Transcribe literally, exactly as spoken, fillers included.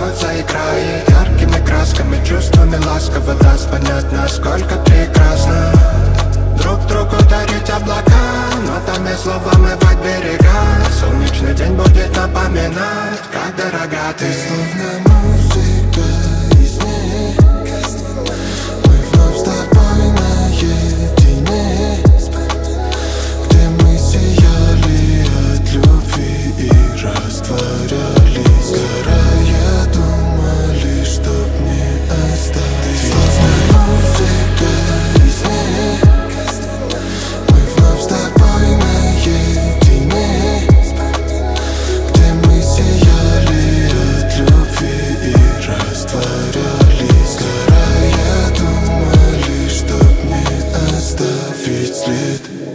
вот заиграет яркими красками, чувствами ласково даст понять, насколько прекрасно друг другу дарить облака, нотами слова омывать берега. Солнечный день будет напоминать, как дорога ты. Словно музыка из ней, мы вновь с тобой наедине, где мы сияли от любви и растворялись, сгорая, думали, чтоб не остались. Словно музыка из ней, мы вновь с тобой наедине, где мы сияли от любви и растворялись, сгорая, думали, чтоб не оставить след.